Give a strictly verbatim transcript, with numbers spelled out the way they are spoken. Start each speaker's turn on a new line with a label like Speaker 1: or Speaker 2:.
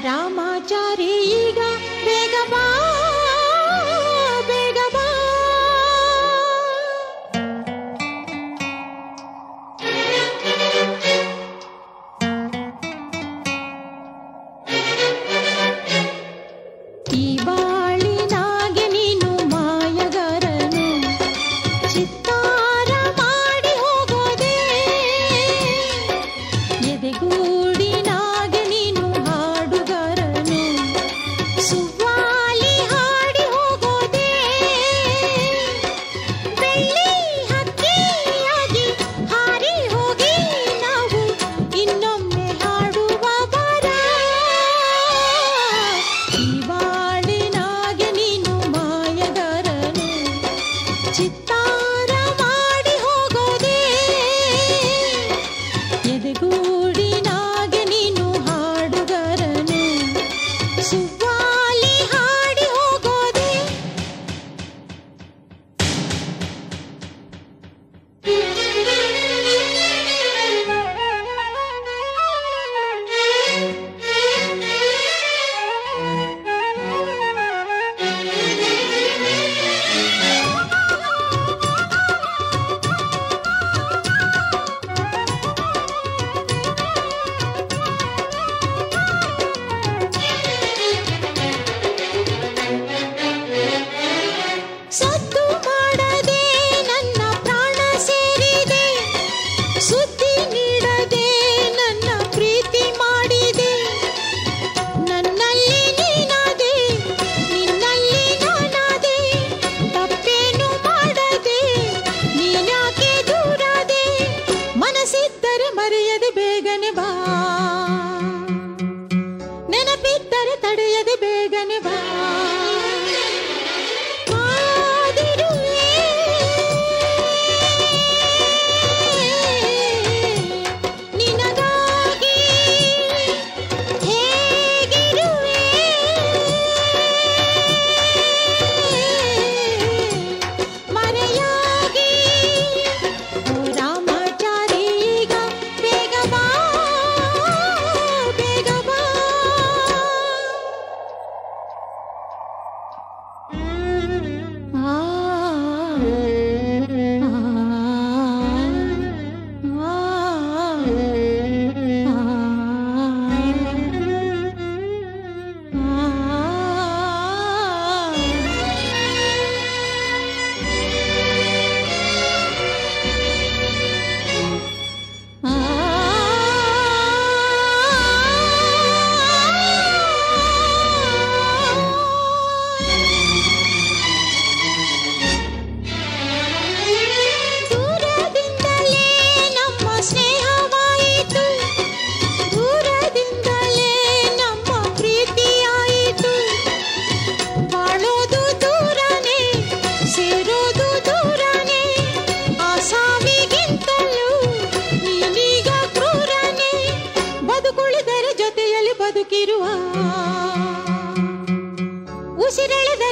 Speaker 1: ರಾಮಾಚಾರಿ ಈಗ ಬೇಗ ಬಾ ಬೇಗ ಬಾ. ಈ ಬಾಳಿನಾಗೆ ನೀನು ಮಾಯಗಾರನು, ಚಿತ್ತಾರ ಮಾಡಿ ಹೋಗೋದೆ. ಎದೆಗೂಡಿನಾಗೆ ನೀನು ಹಾಡುಗಾರನು, ಸುವ್ವಾಲಿ ಹಾಡಿ ಹೋಗೋದೆ. ಬೆಳ್ಳಿ ಹಕ್ಕಿಯಾಗಿ ಹಾರಿ ಹೋಗಿ ನಾವು ಇನ್ನೊಮ್ಮೆ ಹಾಡುವ ಬರ. ಈ ಬಾಳಿನಾಗೆ ನೀನು ಮಾಯಗಾರನು, ಚಿತ್ತಾರ ಮಾಡಿ ಹೋಗೋದೆ. ಎದೆಗೂಡಿನಾಗೆ ನೀನು ಹಾಡುಗಾರನು, ಸುವ್ವಾಲಿ ಹಾಡಿ ಹೋಗೋದೆ. ಸದ್ದು ಮಾಡದೆ ನನ್ನ ಪ್ರಾಣ ಸೇರಿದೆ, ಸುದ್ದಿ ನೀಡದೆ ನನ್ನ ಪ್ರೀತಿ ಮಾಡಿದೆ. ನನ್ನಲ್ಲಿ ನೀನಾದೆ, ನಿನ್ನಲ್ಲಿ ನಾನಾದೆ, ತಪ್ಪೇನು ಮಾಡದೆ ನೀನ್ಯಾಕೆ ದೂರಾದೆ. ಮನಸ್ಸಿದ್ದರೆ ಮರೆಯದೆ ಬೇಗನೆ ಬಾ, ನೆನಪಿದ್ದರೆ ತಡೆಯದೆ ಬೇಗನೆ ಬಾ. ಕಾದಿರುವೆ ನಿನಗಾಗಿ, ಹೇಗಿರುವೆ ಮರೆಯಾಗಿ. ಓ ರಾಮಾಚಾರಿ ಈಗ ಬೇಗ ಬಾ ಬೇಗ ಬಾ. ಆ ದೂರದಿಂದಲೇ ನಮ್ಮ ಸ್ನೇಹವಾಯಿತು, ದೂರದಿಂದಲೇ ನಮ್ಮ ಪ್ರೀತಿಯಾಯಿತು. ಬಾಳೋದು ದೂರನೇ, ಸೇರೋದು ದೂರನೇ, ಆ ಸಾವಿಗಿಂತಲೂ ನೀನೀಗ ಕ್ರೂರನೇ. ಬದುಕುಳಿದರೆ ಜೊತೆಯಲ್ಲಿ ಬದುಕಿರುವ, ಉಸಿರೆಳೆದರೆ